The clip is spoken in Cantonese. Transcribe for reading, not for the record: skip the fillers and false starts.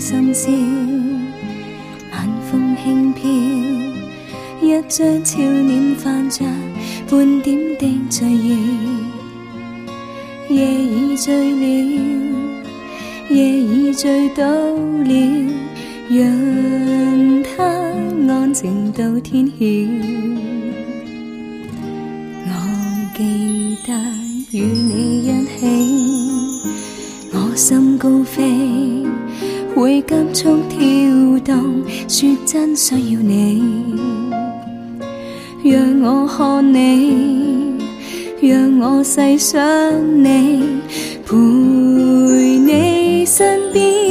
深宵，晚风轻飘，一张俏脸泛着半点的醉意。夜已醉了，夜已醉倒了，让它安静到天晓。我记得与你一起，我心高飞，会急速跳动，说真需要你，让我看你，让我细想你，陪你身边。